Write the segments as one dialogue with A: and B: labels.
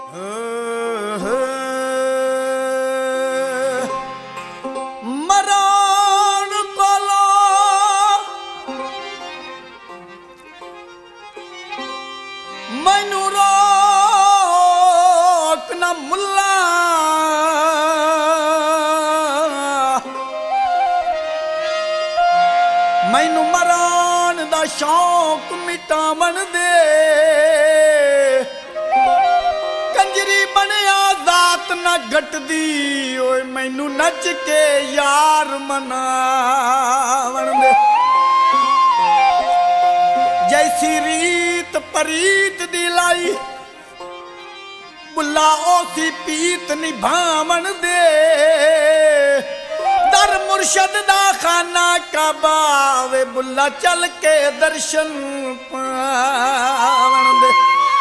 A: ਮਰਾਨ ਕੋਲੋਂ ਮੈਨੂੰ ਰੋਕ ਨਾ ਮੁੱਲਾ, ਮੈਨੂੰ ਮਰਾਨ ਦਾ ਸ਼ੌਕ ਮਿਟਾਵਣ ਦੇ। ਕੰਜਰੀ ਬਣਿਆ ਜ਼ਾਤ ਨਾ ਘਟਦੀ, ਓਏ ਮੈਨੂੰ ਨੱਚ ਕੇ ਯਾਰ ਮਨਾਵਣ ਦੇ। ਜੈਸੀ ਰੀਤ ਪਰੀਤ ਦੀ ਲਾਈ, ਬੁੱਲਾ ओसी पीत निभावण दे। दर मुर्शद दा खाना काबा वे, बुल्ला चल के दर्शन पावण दे।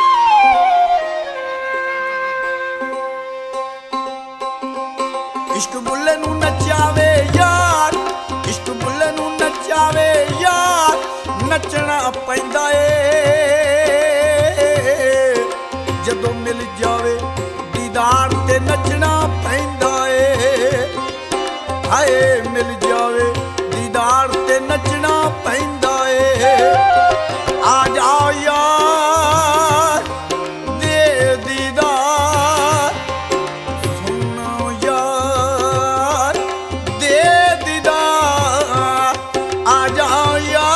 A: इश्क बुल्ले नू नचावे यार, इश्क बुल्ले नू नचावे यार, नचना पैंदा ए जदों मिल जावे दीदार ते नचना पैंदा ए। हाय मिल जावे दीदार ते नचना पैंदा ए। आ जाओ यार दे दीदार, सुनो यार दे दीदार, आ जाओ यार।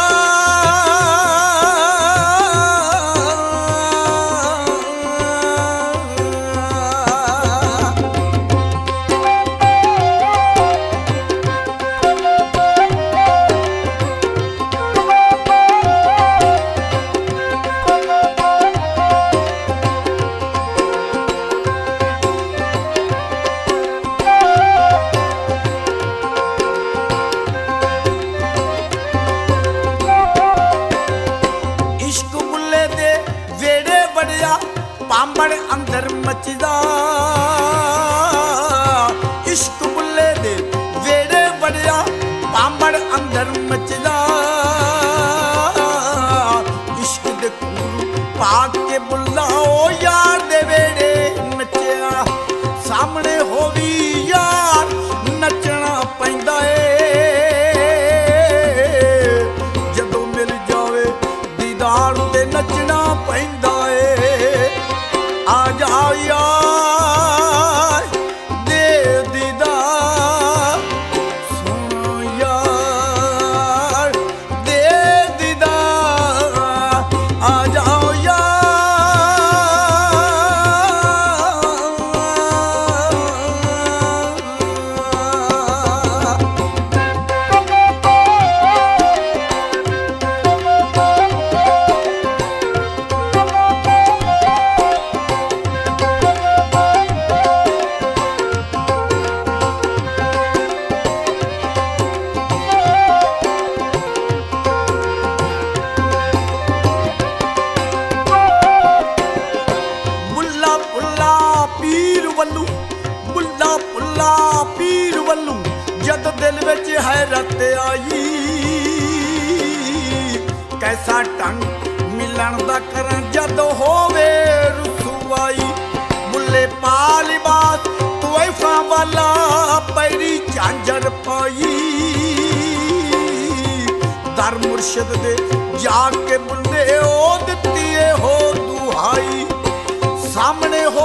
A: पांबड़ अंदर मचदा, इश्क बुल्ले दे वेड़े बड़िया पांबड़ अंदर मचदा। इश्क दे खूरू पाक के बुल्ला ओ यार दे वेड़े नचया। सामने होवी यार नचना पैंदा ए जदों मिल जावे दीदार ते नचना पैंदा ए। आ जाओ यार दे दीदार, सुनो यार दे दीदार, आ जाओ यार। बुल्ला बुल्ला पीर वल्लू जद दिल विच हैरत आई। कैसा ढंग मिलन दा करां जद होवे रुसवाई। बुल्ले पा लिबास तोइफा वाला पैरी झांझर पाई। दर मुर्शद दे जाके बुल्ले ओ दित्ती हो दुहाई। सामने हो